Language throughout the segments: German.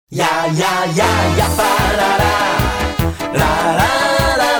Ja, ja, ja, ja, fa, la, la, la, la,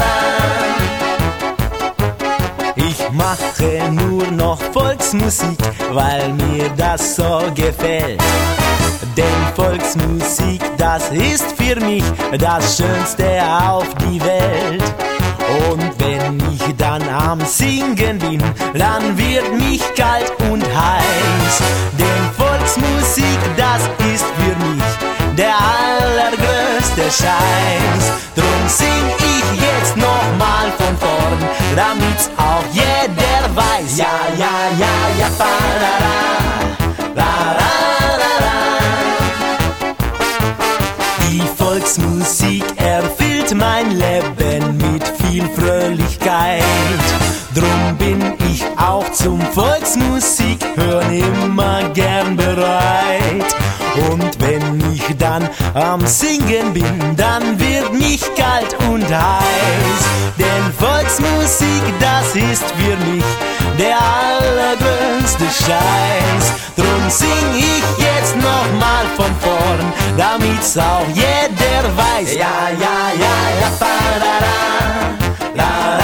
la. Ich mache nur noch Volksmusik, weil mir das so gefällt. Denn Volksmusik, das ist für mich das Schönste auf die Welt. Und wenn ich dann am Singen bin, dann wird mich kalt und heiß. Denn Volksmusik, das ist für mich der allergrößte Scheiß. Drum sing ich jetzt nochmal von vorn, damit's auch jeder weiß. Ja, ja, ja, ja, fa, la, la, la, la, la. Die Volksmusik erfüllt mein Leben mit viel Fröhlichkeit. Drum bin ich auch zum Volksmusik hören immer gern bereit. Und wenn ich dann am Singen bin, dann wird mich kalt und heiß. Denn Volksmusik, das ist für mich der allergrößte Scheiß. Drum sing ich jetzt nochmal von vorn, damit's auch jeder weiß. Ja, ja, ja, ja, fa, la, la, la,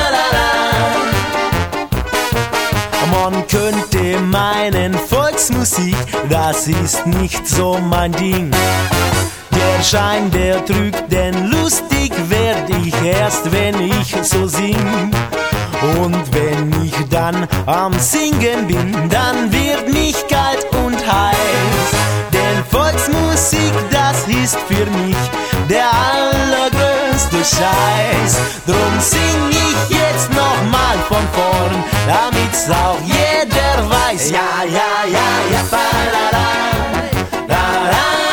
la, la. Man könnte meinen, Volksmusik, das ist nicht so mein Ding. Der Schein, der trügt, denn lustig werd ich erst, wenn ich so sing. Und wenn ich dann am Singen bin, dann wird mich kalt und heiß. Denn Volksmusik, das ist für mich der allergrößte Scheiß. Drum sing ich jetzt nochmal von vorn, damit's auch jeder weiß. Ja, ja, ja, ja, fa, la, la, la,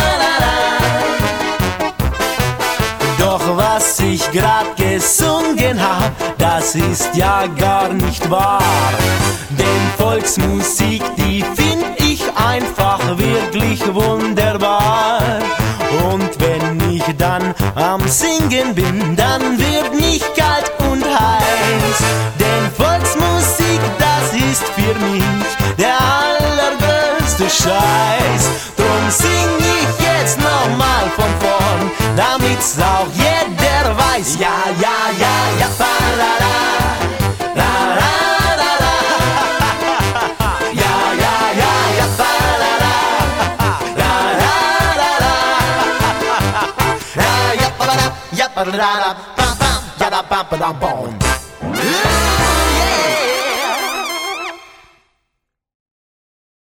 la, la. Doch was ich grad gesungen hab, das ist ja gar nicht wahr. Denn Volksmusik, die find ich einfach wirklich wunderbar. Und wenn ich dann am Singen bin, dann wird mich kalt und heiß. Denn Volksmusik, das ist für mich der allergrößte Scheiß. Drum sing ich jetzt nochmal von vorn, damit's auch jeder weiß. Ja, ja, ja, ja, fa, la, la, la, la, la, la. Ja, ja, ja, ja, fa, la, la, la, la, la, la. Ja, ja, ba, da, ba, da, ba, ba, ya, da, ba, ba, da, bom.